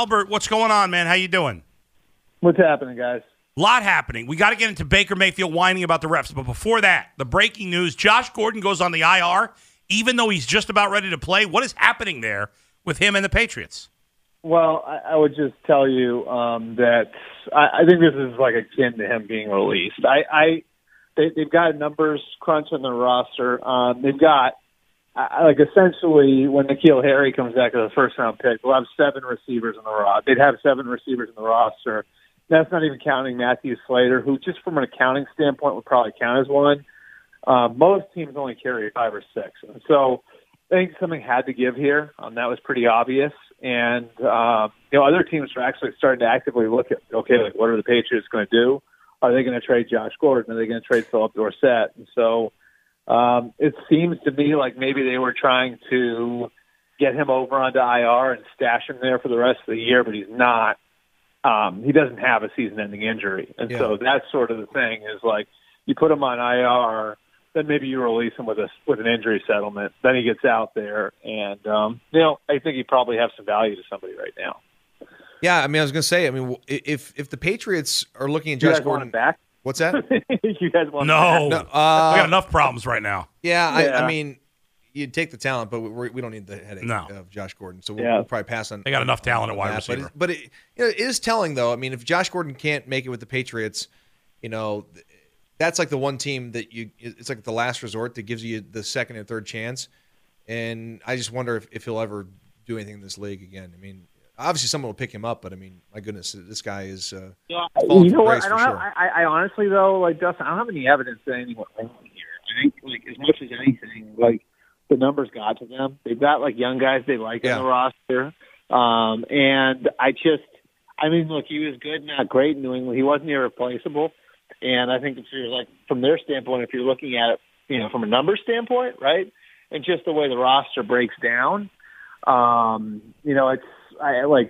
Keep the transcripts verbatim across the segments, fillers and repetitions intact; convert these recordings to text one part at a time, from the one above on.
Albert, what's going on, man? How you doing? What's happening, guys? A lot happening. We got to get into Baker Mayfield whining about the refs. But before that, the breaking news, Josh Gordon goes on the I R, even though he's just about ready to play. What is happening there with him and the Patriots? Well, I, I would just tell you um, that I, I think this is like akin to him being released. I, I they, they've got a numbers crunch on their roster. Um, they've got, I, like, essentially, when N'Keal Harry comes back as a first-round pick, they'll have seven receivers in the roster. They'd have seven receivers in the roster. That's not even counting Matthew Slater, who just from an accounting standpoint would probably count as one. Uh, most teams only carry five or six. And so I think something had to give here. Um, that was pretty obvious. And, uh, you know, other teams are actually starting to actively look at, okay, like, what are the Patriots going to do? Are they going to trade Josh Gordon? Are they going to trade Philip Dorsett? And so um, it seems to me like maybe they were trying to get him over onto I R and stash him there for the rest of the year, but he's not. Um, he doesn't have a season-ending injury. And yeah. so that's sort of the thing is, like, you put him on I R, then maybe you release him with a with an injury settlement. Then he gets out there, and um, you know, I think he probably has some value to somebody right now. Yeah, I mean, I was going to say, I mean, if if the Patriots are looking at Josh Gordon, want him back? What's that? you guys want no? him no back? uh, we got enough problems right now. Yeah, yeah. I, I mean, you take the talent, but we, we don't need the headache no. of Josh Gordon. So we'll, yeah. we'll probably pass on. They got enough talent at wide that, receiver. But, it, but it, you know, it is telling, though. I mean, if Josh Gordon can't make it with the Patriots, you know. That's like the one team that you – it's like the last resort that gives you the second and third chance. And I just wonder if, if he'll ever do anything in this league again. I mean, obviously someone will pick him up, but, I mean, my goodness, this guy is uh, yeah, falling you know from what? grace I don't for have, sure. I, I honestly, though, like, Dustin, I don't have any evidence that anyone wrong here. I think, like, as much as anything, like, the numbers got to them. They've got, like, young guys they like yeah. in the roster. Um, and I just – I mean, look, he was good, not great in New England. He wasn't irreplaceable. And I think if you're like from their standpoint, if you're looking at it, you know, from a numbers standpoint, right, and just the way the roster breaks down, um, you know, it's I, like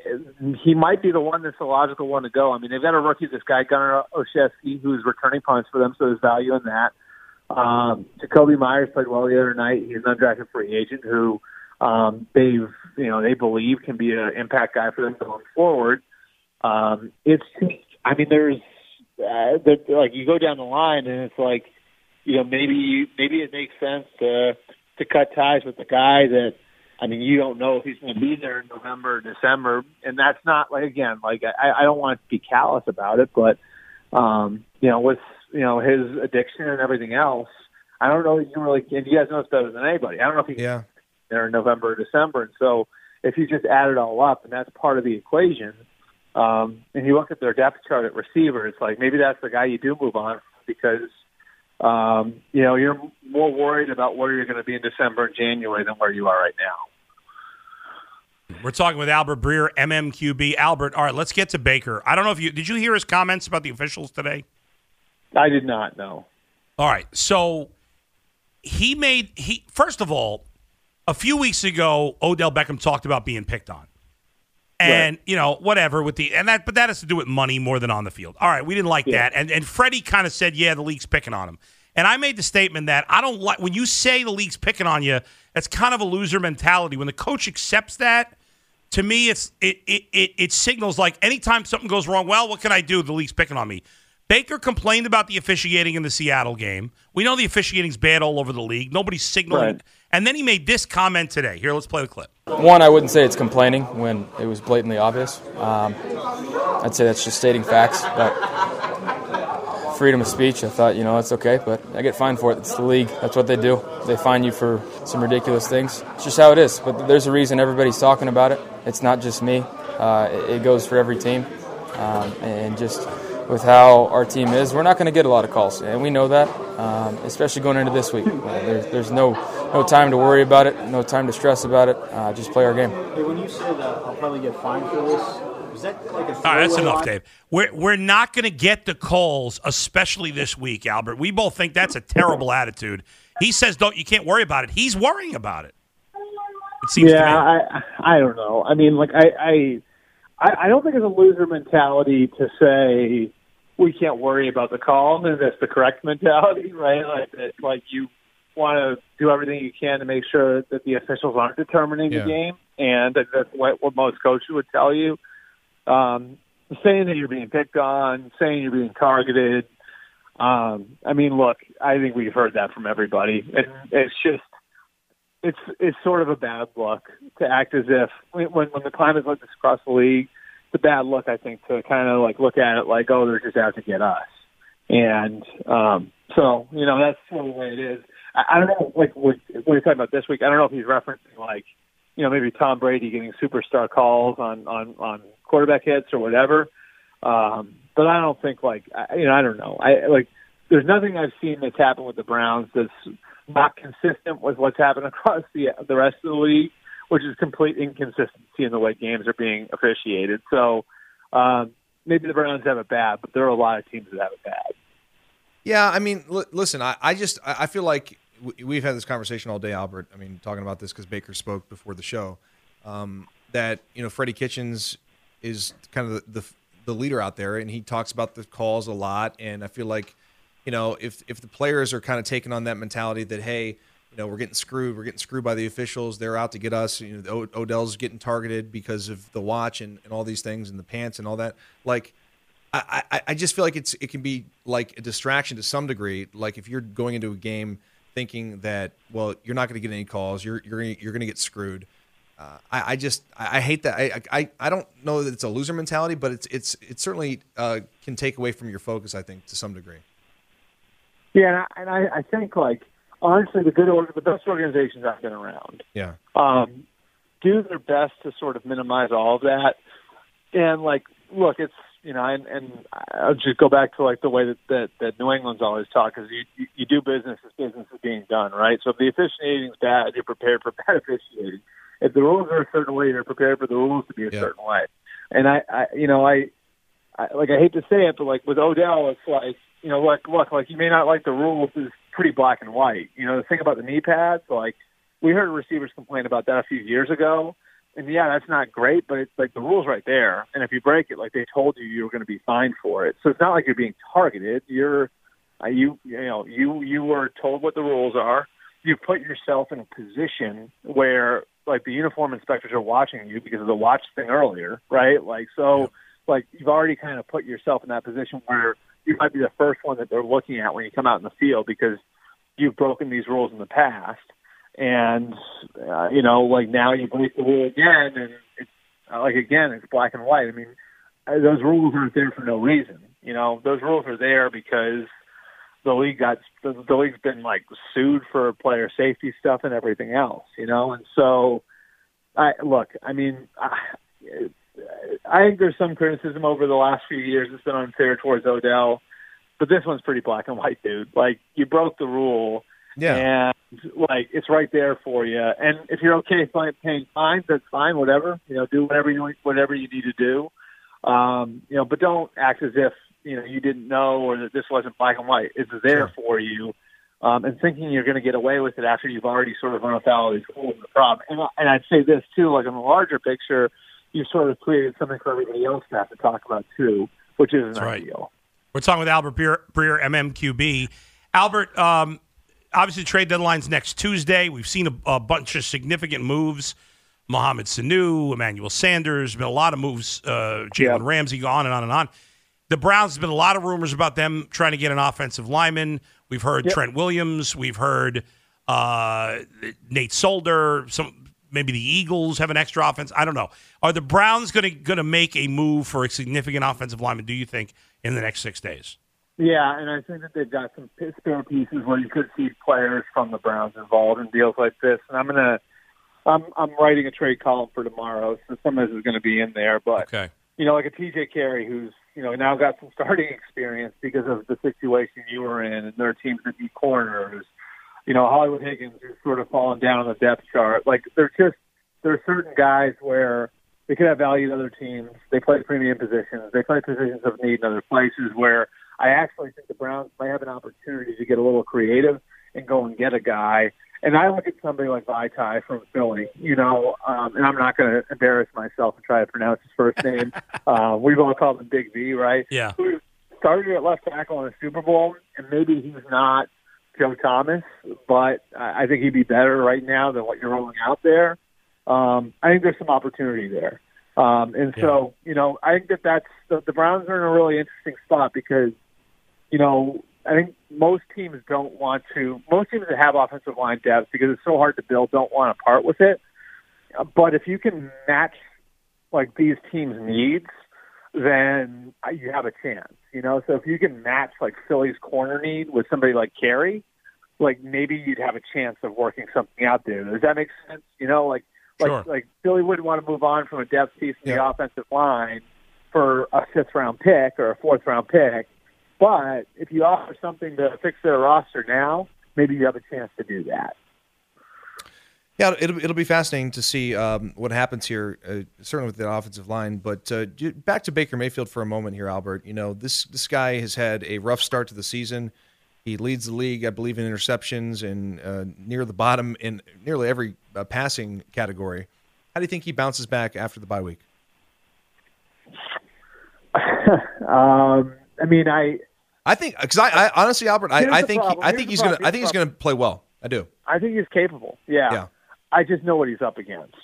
he might be the one that's the logical one to go. I mean, they've got a rookie, this guy Gunnar Olszewski, who's returning punts for them, so there's value in that. Um, Jacoby Myers played well the other night. He's an undrafted free agent who um, they've you know they believe can be an impact guy for them going forward. Um, it's I mean, there's Uh, that like you go down the line and it's like, you know, maybe maybe it makes sense to to cut ties with the guy that, I mean, you don't know if he's going to be there in November or December, and that's not like again like I, I don't want to be callous about it, but um, you know, with you know his addiction and everything else, I don't know if you really can. You guys know it's better than anybody. I don't know if he's yeah. there in November or December, and so if you just add it all up, and that's part of the equation. Um, and you look at their depth chart at receiver, it's like maybe that's the guy you do move on because, um, you know, you're more worried about where you're going to be in December and January than where you are right now. We're talking with Albert Breer, M M Q B. Albert, all right, let's get to Baker. I don't know if you – did you hear his comments about the officials today? I did not, no. All right, so he made – he first of all, a few weeks ago, Odell Beckham talked about being picked on. And, right. you know, whatever with the, and that, but that has to do with money more than on the field. All right. We didn't like yeah. that. And, and Freddie kind of said, yeah, the league's picking on him. And I made the statement that I don't like, when you say the league's picking on you, that's kind of a loser mentality. When the coach accepts that, to me, it's, it, it, it, it signals like anytime something goes wrong, well, what can I do? The league's picking on me. Baker complained about the officiating in the Seattle game. We know the officiating's bad all over the league. Nobody's signaling. Right. And then he made this comment today. Here, let's play the clip. One, I wouldn't say it's complaining when it was blatantly obvious. Um, I'd say that's just stating facts. But freedom of speech, I thought, you know, it's okay. But I get fined for it. It's the league. That's what they do. They fine you for some ridiculous things. It's just how it is. But there's a reason everybody's talking about it. It's not just me. Uh, it, it goes for every team. Um, and just with how our team is, we're not going to get a lot of calls, and we know that, um, especially going into this week. Uh, there's, there's no no time to worry about it, no time to stress about it. Uh, just play our game. Hey, when you say that I'll probably get fined for this, is that like a all right, that's enough, line? Dave. We're we're not going to get the calls, especially this week, Albert. We both think that's a terrible attitude. He says, "Don't you can't worry about it." He's worrying about it. It seems yeah, to me. I I don't know. I mean, like I. I I don't think it's a loser mentality to say we can't worry about the call, and that's the correct mentality, right? Like, that, like you, want to do everything you can to make sure that the officials aren't determining Yeah. the game, and that's what, what most coaches would tell you. Um, saying that you're being picked on, saying you're being targeted. Um, I mean, look, I think we've heard that from everybody. And it's just, it's it's sort of a bad look to act as if when when the climate like this across the league, it's a bad look, I think, to kind of like look at it like, oh, they're just out to get us. And um, so, you know, that's sort of the way it is. I, I don't know, like when you're talking about this week, I don't know if he's referencing like, you know, maybe Tom Brady getting superstar calls on on, on quarterback hits or whatever. Um, but I don't think like, I, you know, I don't know. I like, there's nothing I've seen that's happened with the Browns that's not consistent with what's happened across the the rest of the league, which is complete inconsistency in the way games are being officiated. So um, maybe the Browns have it bad, but there are a lot of teams that have it bad. Yeah, I mean, l- listen, I, I just I I feel like w- we've had this conversation all day, Albert. I mean, talking about this because Baker spoke before the show, um, that you know Freddie Kitchens is kind of the, the the leader out there, and he talks about the calls a lot. And I feel like, you know, if if the players are kind of taking on that mentality that, hey, you know, we're getting screwed, we're getting screwed by the officials, they're out to get us. You know, o- Odell's getting targeted because of the watch and, and all these things and the pants and all that. Like, I, I, I just feel like it's it can be like a distraction to some degree. Like if you're going into a game thinking that, well, you're not going to get any calls, you're you're gonna, you're going to get screwed. Uh, I, I just I, I hate that. I, I I don't know that it's a loser mentality, but it's it's it certainly uh, can take away from your focus, I think, to some degree. Yeah, and I, I think like honestly, the good org- the best organizations I've been around, Yeah. um, do their best to sort of minimize all of that. And like, look, it's you know, and, and I'll just go back to like the way that that, that New England's always talk is you, you you do business as business is being done, right? So if the officiating's bad, you're prepared for bad officiating. If the rules are a certain way, you're prepared for the rules to be a Yeah. certain way. And I, I you know, I, I like I hate to say it, but like with Odell, it's like you know, look, look, like you may not like the rules is pretty black and white. You know, the thing about the knee pads, like we heard receivers complain about that a few years ago. And yeah, that's not great, but it's like the rule's right there. And if you break it, like they told you, you were going to be fined for it. So it's not like you're being targeted. You're, uh, you, you know, you you were told what the rules are. You put yourself in a position where like the uniform inspectors are watching you because of the watch thing earlier, right? Like so, yeah. like you've already kind of put yourself in that position where you might be the first one that they're looking at when you come out in the field because you've broken these rules in the past. And, uh, you know, like now you break the rule again, and it's uh, like, again, it's black and white. I mean, uh, those rules aren't there for no reason. You know, those rules are there because the league got, the, the league's been like sued for player safety stuff and everything else, you know? And so, I look, I mean, I, I think there's some criticism over the last few years that's been unfair towards Odell, but this one's pretty black and white, dude. Like, you broke the rule. Yeah. And, like, it's right there for you. And if you're okay paying fines, that's fine, whatever. You know, do whatever you whatever you need to do. Um, you know, but don't act as if, you know, you didn't know or that this wasn't black and white. It's there Sure. for you. Um, and thinking you're going to get away with it after you've already sort of run afoul of these rules is the problem. And, and I'd say this, too, like in the larger picture, you've sort of created something for everybody else to have to talk about, too, which isn't That's right. ideal. We're talking with Albert Breer, Breer M M Q B. Albert, um, obviously, trade deadline's next Tuesday. We've seen a, a bunch of significant moves. Mohamed Sanu, Emmanuel Sanders, been a lot of moves. Uh, Jalen Yeah. Ramsey, go on and on and on. The Browns, have been a lot of rumors about them trying to get an offensive lineman. We've heard Yep. Trent Williams. We've heard uh, Nate Solder. Some maybe the Eagles have an extra offense. I don't know. Are the Browns going to going to make a move for a significant offensive lineman, do you think, in the next six days? Yeah, and I think that they've got some spare pieces where you could see players from the Browns involved in deals like this. And I'm gonna, I'm I'm writing a trade column for tomorrow, so some of this is going to be in there. But Okay. you know, like a T J Carey, who's you know now got some starting experience because of the situation you were in, and their teams that need corners. You know, Hollywood Higgins, who's sort of fallen down on the depth chart. Like they're just there are certain guys where they could have value in other teams. They play premium positions. They play positions of need in other places where I actually think the Browns might have an opportunity to get a little creative and go and get a guy. And I look at somebody like Vaitai from Philly, you know, um, and I'm not going to embarrass myself and try to pronounce his first name. uh, we've all called him Big V, right? Yeah. Who started at left tackle in a Super Bowl, and maybe he's not Joe Thomas, but I think he'd be better right now than what you're rolling out there. Um, I think there's some opportunity there. Um, and so, yeah. you know, I think that that's the, the Browns are in a really interesting spot because, you know, I think most teams don't want to, most teams that have offensive line depth because it's so hard to build don't want to part with it. But if you can match like these teams' needs, then you have a chance, you know? So if you can match like Philly's corner need with somebody like Carey, like maybe you'd have a chance of working something out there. Does that make sense? You know, like, like, sure. like Philly wouldn't want to move on from a depth piece in yeah. the offensive line for a fifth round pick or a fourth round pick. But if you offer something to fix their roster now, maybe you have a chance to do that. Yeah, it'll, it'll be fascinating to see um, what happens here, uh, certainly with the offensive line. But uh, back to Baker Mayfield for a moment here, Albert. You know, this this guy has had a rough start to the season. He leads the league, I believe, in interceptions and uh, near the bottom in nearly every uh, passing category. How do you think he bounces back after the bye week? um, I mean, I, I think because I, I honestly, Albert, I, I think he, I Here's think he's problem. gonna I think he's gonna play well. I do. I think he's capable. Yeah. Yeah. I just know what he's up against,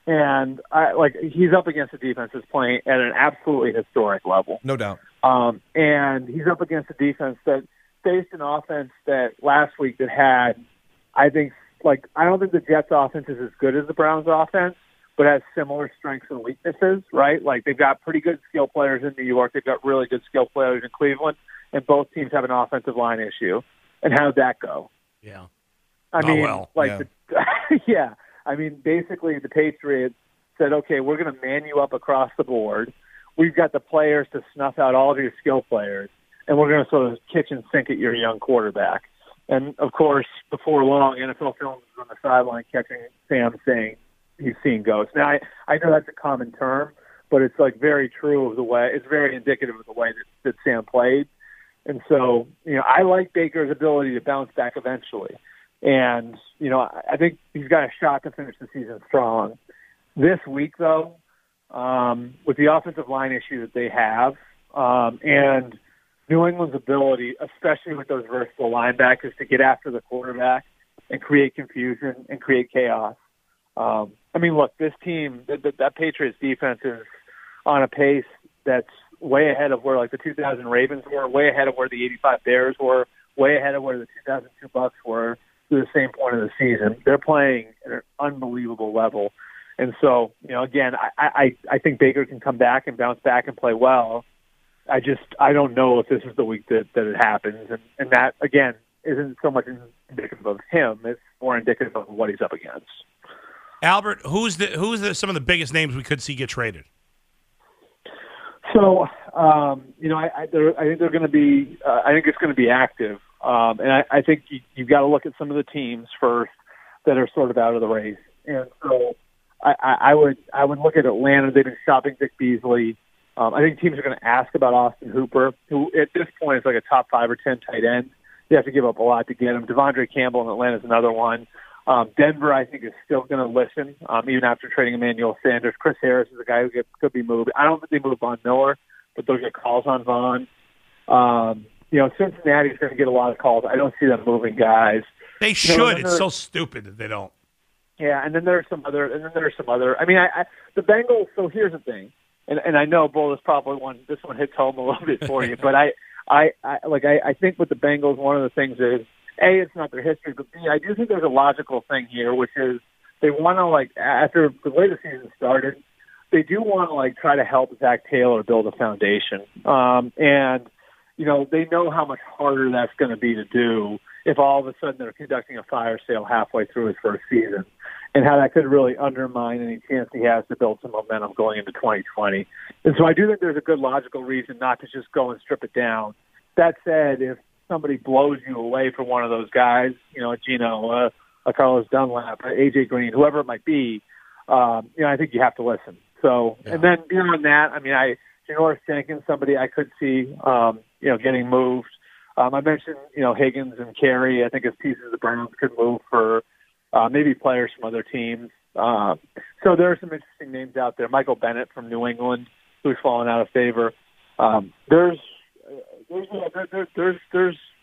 and I like he's up against a defense that's playing at an absolutely historic level. No doubt. Um, and he's up against a defense that faced an offense that last week that had, I think, like I don't think the Jets' offense is as good as the Browns' offense, but has similar strengths and weaknesses. Right? Like they've got pretty good skill players in New York. They've got really good skill players in Cleveland, and both teams have an offensive line issue. And how'd that go? Yeah. I oh, mean, well. like, yeah. the, yeah. I mean, basically, the Patriots said, "Okay, we're going to man you up across the board. We've got the players to snuff out all of your skill players, and we're going to sort of kitchen sink at your young quarterback." And of course, before long, N F L Films was on the sideline catching Sam saying he's seen ghosts. Now, I, I know that's a common term, but it's like very true of the way. It's very indicative of the way that, that Sam played. And so, you know, I like Baker's ability to bounce back eventually. And, you know, I think he's got a shot to finish the season strong. This week, though, um, with the offensive line issue that they have um, and New England's ability, especially with those versatile linebackers, to get after the quarterback and create confusion and create chaos. Um, I mean, look, this team, that, that Patriots defense is on a pace that's way ahead of where, like, the two thousand Ravens were, way ahead of where the eighty-five Bears were, way ahead of where the two thousand two Bucks were. To the same point of the season. They're playing at an unbelievable level. And so, you know, again, I, I, I think Baker can come back and bounce back and play well. I just, I don't know if this is the week that, that it happens. And, and that, again, isn't so much indicative of him. It's more indicative of what he's up against. Albert, who's the who's the, some of the biggest names we could see get traded? So, um, you know, I, I, I think they're going to be, uh, I think it's going to be active. Um, and I, I think you, you've got to look at some of the teams first that are sort of out of the race. And so I, I, I would I would look at Atlanta. They've been shopping Vic Beasley. Um, I think teams are going to ask about Austin Hooper, who at this point is like a top five or ten tight end. You have to give up a lot to get him. Devondre Campbell in Atlanta is another one. Um, Denver, I think, is still going to listen, um, even after trading Emmanuel Sanders. Chris Harris is a guy who could, could be moved. I don't think they move Von Miller, but they'll get calls on Von. Um, You know, Cincinnati's going to get a lot of calls. I don't see them moving guys. They should. You know, it's so stupid that they don't. Yeah, and then there's some other, and then there's some other. I mean, I, I the Bengals. So here's the thing, and and I know Bull is probably one. This one hits home a little bit for you, but I, I, I like I, I think with the Bengals, one of the things is A, it's not their history, but B, I do think there's a logical thing here, which is they want to like after the way the season started, they do want to like try to help Zach Taylor build a foundation, um, and. You know, they know how much harder that's going to be to do if all of a sudden they're conducting a fire sale halfway through his first season, and how that could really undermine any chance he has to build some momentum going into twenty twenty. And so I do think there's a good logical reason not to just go and strip it down. That said, if somebody blows you away from one of those guys, you know, a Gino, a, a Carlos Dunlap, a A J Green, whoever it might be, um, you know, I think you have to listen. So, yeah. And then beyond that, I mean, I Janoris Jenkins, somebody I could see, um, you know, getting moved. Um, I mentioned, you know, Higgins and Carey. I think as pieces of the Browns could move for uh, maybe players from other teams. Uh, so there are some interesting names out there. Michael Bennett from New England, who's fallen out of favor. Um, there's, there's, there, there's, there's,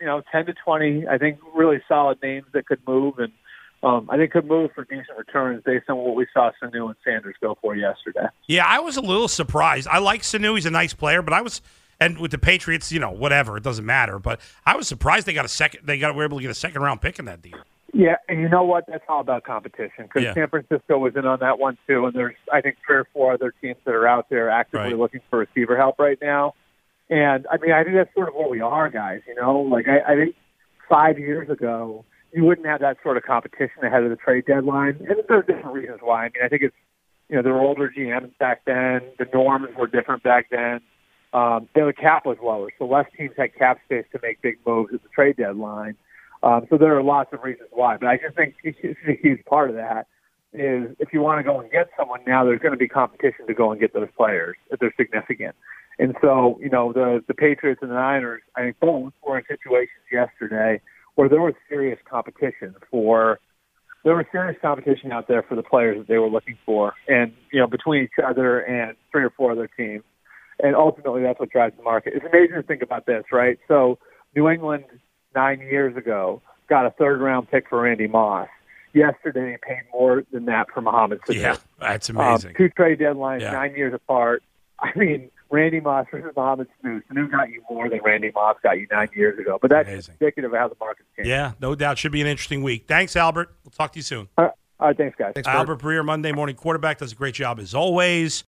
you know, ten to twenty, I think, really solid names that could move, and um, I think could move for decent returns based on what we saw Sanu and Sanders go for yesterday. Yeah, I was a little surprised. I like Sanu; he's a nice player, but I was, and with the Patriots, you know, whatever, it doesn't matter. But I was surprised they got a second. They got were able to get a second round pick in that deal. Yeah, and you know what? That's all about competition because Yeah. San Francisco was in on that one too, and there's I think three or four other teams that are out there actively Right. looking for receiver help right now. And I mean, I think that's sort of what we are, guys. You know, like I, I think five years ago you wouldn't have that sort of competition ahead of the trade deadline, and there's different reasons why. I mean, I think it's you know there were older G Ms back then, the norms were different back then. Um, you know, the cap was lower, so less teams had cap space to make big moves at the trade deadline. Um, so there are lots of reasons why, but I just think a huge part of that is if you want to go and get someone now, there's going to be competition to go and get those players if they're significant. And so, you know, the the Patriots and the Niners, I think both were in situations yesterday where there was serious competition for there was serious competition out there for the players that they were looking for, and you know, between each other and three or four other teams. And ultimately, that's what drives the market. It's amazing to think about this, right? So, New England nine years ago got a third-round pick for Randy Moss. Yesterday, paid more than that for Mohamed Sanu. Yeah, that's amazing. Um, two trade deadlines, Yeah. nine years apart. I mean, Randy Moss versus Mohamed Sanu. Sanu got you more than Randy Moss got you nine years ago. But that's Amazing. indicative of how the market's changed. Yeah, no doubt. Should be an interesting week. Thanks, Albert. We'll talk to you soon. All right, all right thanks, guys. Thanks, Bert. Albert Breer, Monday Morning Quarterback, does a great job as always.